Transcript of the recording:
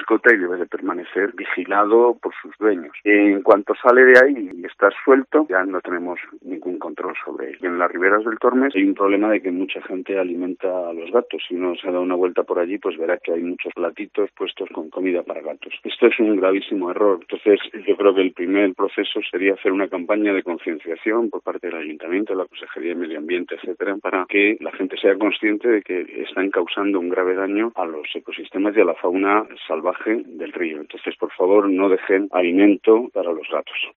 mascota y debe de permanecer vigilado por sus dueños. En cuanto sale de ahí y está suelto, ya no tenemos ningún control sobre él. Y en las riberas del Tormes hay un problema de que mucha gente alimenta a los gatos. Si uno se da una vuelta por allí, pues verá que hay muchos platitos puestos con comida para gatos. Esto es un gravísimo error. Entonces, yo creo que el primer proceso sería hacer una campaña de concienciación por parte del Ayuntamiento, de la Consejería de Medio Ambiente, etcétera, para que la gente sea consciente de que están causando un grave daño a los ecosistemas y a la fauna salvaje del río. Entonces, por favor, no dejen alimento para los gatos.